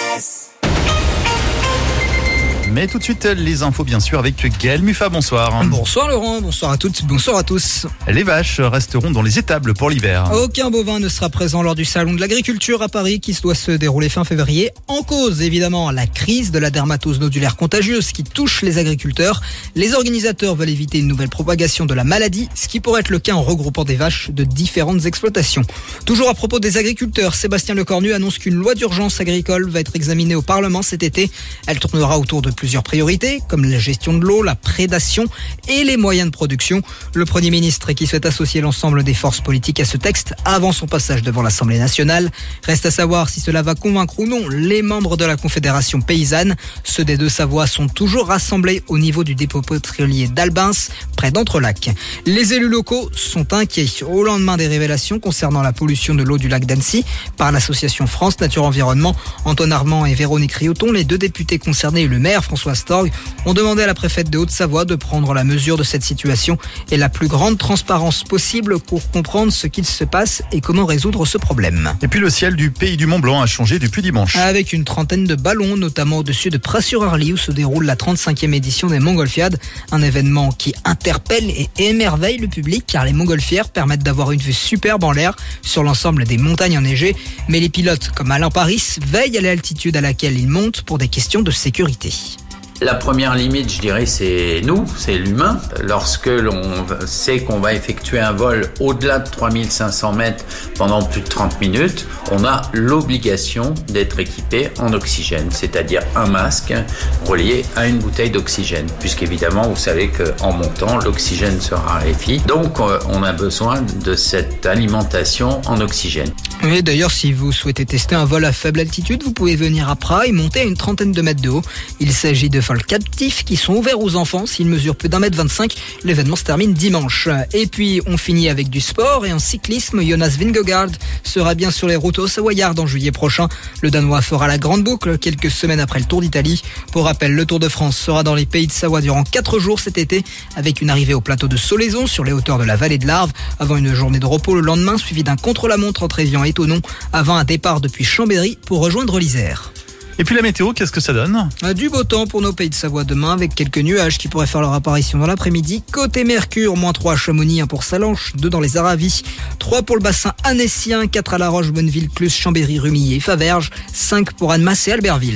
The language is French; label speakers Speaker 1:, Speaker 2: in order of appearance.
Speaker 1: Mais tout de suite, les infos bien sûr avec Gaël Muffat, bonsoir.
Speaker 2: Bonsoir Laurent, bonsoir à toutes, bonsoir à tous.
Speaker 1: Les vaches resteront dans les étables pour l'hiver.
Speaker 2: Aucun bovin ne sera présent lors du salon de l'agriculture à Paris qui doit se dérouler fin février. En cause évidemment la crise de la dermatose nodulaire contagieuse qui touche les agriculteurs. Les organisateurs veulent éviter une nouvelle propagation de la maladie, ce qui pourrait être le cas en regroupant des vaches de différentes exploitations. Toujours à propos des agriculteurs, Sébastien Lecornu annonce qu'une loi d'urgence agricole va être examinée au Parlement cet été. Elle tournera autour de plusieurs priorités, comme la gestion de l'eau, la prédation et les moyens de production. Le Premier ministre qui souhaite associer l'ensemble des forces politiques à ce texte avant son passage devant l'Assemblée nationale. Reste à savoir si cela va convaincre ou non les membres de la Confédération paysanne. Ceux des Deux-Savoie sont toujours rassemblés au niveau du dépôt pétrolier d'Albins, près d'Entrelacs. Les élus locaux sont inquiets au lendemain des révélations concernant la pollution de l'eau du lac d'Annecy par l'association France Nature Environnement. Antoine Armand et Véronique Rioton, les deux députés concernés et le maire François Storg, ont demandé à la préfète de Haute-Savoie de prendre la mesure de cette situation et la plus grande transparence possible pour comprendre ce qu'il se passe et comment résoudre ce problème.
Speaker 1: Et puis le ciel du pays du Mont-Blanc a changé depuis dimanche.
Speaker 2: Avec une trentaine de ballons, notamment au-dessus de Pras-sur-Arly où se déroule la 35e édition des Montgolfiades. Un événement qui interpelle et émerveille le public car les montgolfières permettent d'avoir une vue superbe en l'air sur l'ensemble des montagnes enneigées. Mais les pilotes comme Alain Paris veillent à l'altitude à laquelle ils montent pour des questions de sécurité.
Speaker 3: La première limite, je dirais, c'est nous, c'est l'humain. Lorsque l'on sait qu'on va effectuer un vol au-delà de 3500 mètres pendant plus de 30 minutes, on a l'obligation d'être équipé en oxygène, c'est-à-dire un masque relié à une bouteille d'oxygène, puisqu'évidemment, vous savez qu'en montant, l'oxygène se raréfie. Donc, on a besoin de cette alimentation en oxygène.
Speaker 2: Oui, d'ailleurs, si vous souhaitez tester un vol à faible altitude, vous pouvez venir à Pras et monter à une trentaine de mètres de haut. Il s'agit de vols captifs qui sont ouverts aux enfants. S'ils mesurent plus d'1m25, l'événement se termine dimanche. Et puis, on finit avec du sport et en cyclisme, Jonas Vingegaard sera bien sur les routes au Savoyard en juillet prochain. Le Danois fera la grande boucle quelques semaines après le Tour d'Italie. Pour rappel, le Tour de France sera dans les pays de Savoie durant 4 jours cet été, avec une arrivée au plateau de Solaison sur les hauteurs de la vallée de l'Arve, avant une journée de repos le lendemain, suivi d'un contre-la-montre entre Évian et Thonon, avant un départ depuis Chambéry pour rejoindre l'Isère.
Speaker 1: Et puis la météo, qu'est-ce que ça donne ?
Speaker 2: Du beau temps pour nos pays de Savoie demain, avec quelques nuages qui pourraient faire leur apparition dans l'après-midi. Côté Mercure, -3 à Chamonix, 1 pour Salanches, 2 dans les Aravis, 3 pour le bassin annécien, 4 à La Roche, Bonneville, Cluse, Chambéry, Rumilly et Faverges, 5 pour Annemasse et Albertville.